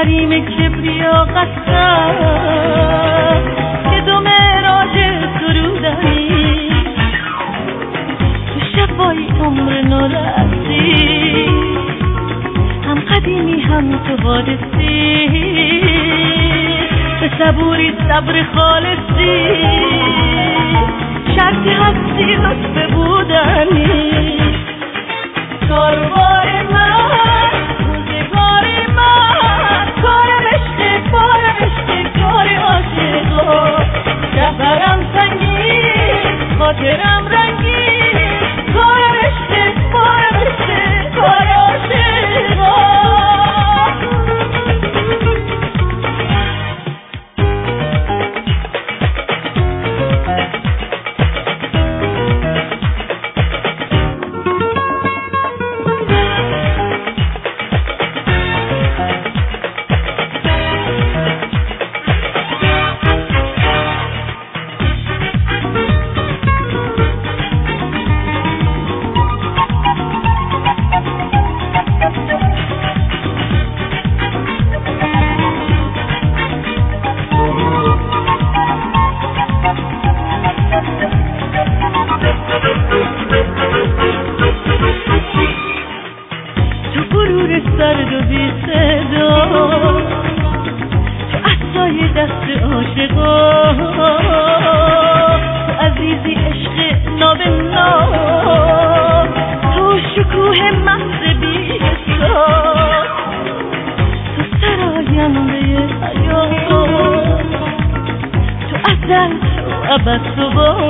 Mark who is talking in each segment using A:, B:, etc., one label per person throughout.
A: حریم کبریا قصد که دو معراج سرودنی تو شفای عمر نورسی هم قدیمی هم تو حادثی به صبوری صبر خالصی شرطی هستی لطف بودنی کاروار من روزگار من کارم عشق کار عاشقا شهرم سنگین خاطرم رنگین کارم عشق کار عاشقا سرد و بی صدا تو عصای دست عاشقا تو عزیزی عشق نابنا تو شکوه محض بی حساب تو سراینده حیات تو ازل تو ابد تو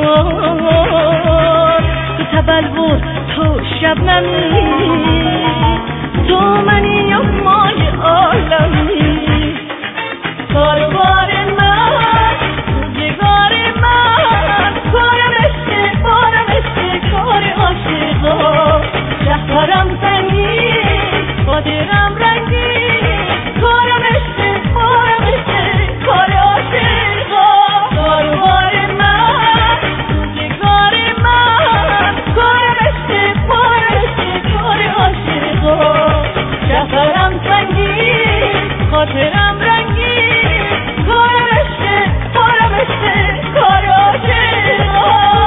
A: بار تو تبلور تو شبنمی تو منی و مای عالمی کاروار من روزگار من کارم عشق کار عاشقا شهرم سنگین خاطرم رنگین کارم عشق کار عاشقا کاروار من روزگار من کارم عشق کار عاشقا شهرم سنگین خاطرم رنگین کارم عشق کار عاشقا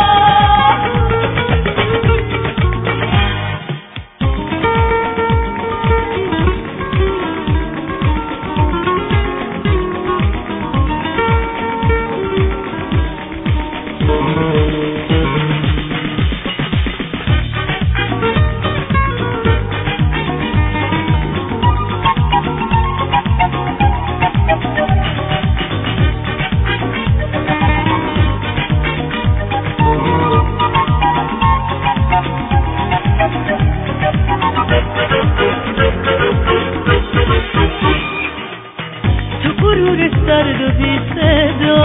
A: سرد و بی صدا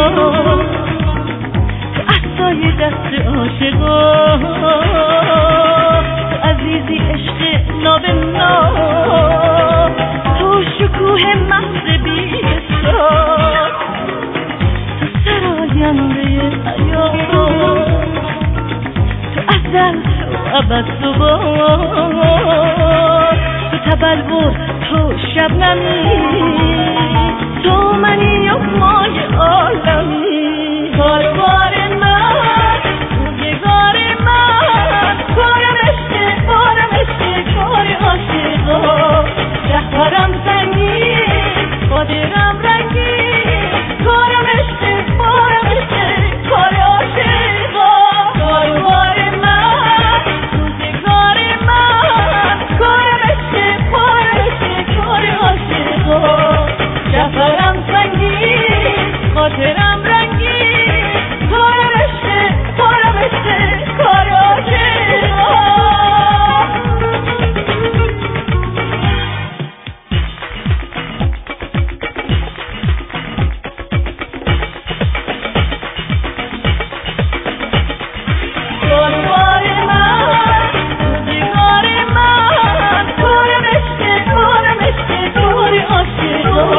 A: تو عصای دست عاشقا تو عزیزی عشق نابنا تو شکوه محض بی حساب تو سراینده حیات تو ازل تو ابد تو بار تو تبلور تو شبنمی تو منی و مای عالمی کاروار من روزگار من کارم عشق کار عاشقا شهرم سنگین خاطرم رنگین کارم عشق کار عاشقا کاروار من روزگار من کارم عشق کار عاشقا شهرم سنگین خاطرم رنگین کارم عشق کار عاشقا کاروار من روزگار من کارم عشق کار عاشقا